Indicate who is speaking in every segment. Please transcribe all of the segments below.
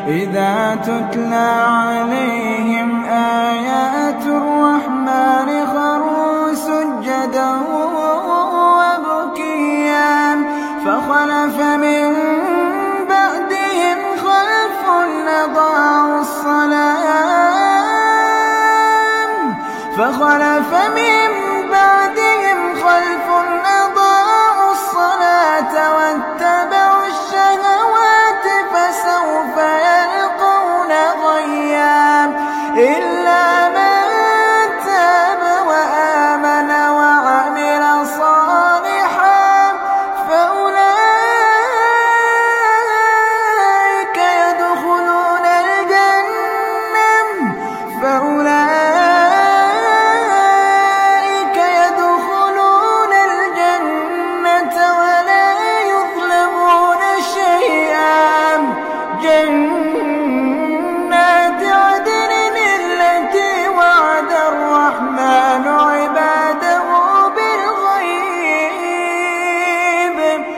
Speaker 1: إذا تتلى عليهم آيات الرحمن خروا سجدا وبكيا فخلف من بعدهم خلف أضاعوا الصلاة واتبعوا الشهوات فسوف يلقون غيا إلا من تاب وآمن وعمل صالحا فأولئك يدخلون الجنة ولا يظلمون شيئا جنات عدن التي وعد الرحمن عباده بالغيب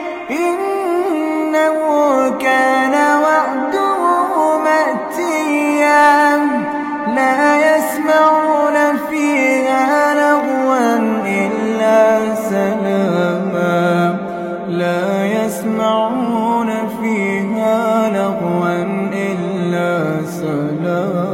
Speaker 1: إنه كان وعده مأتيا لا يسمعون فيها لغوا إلا سلاما لا يسمعون فيها لغوا إلا سلاما.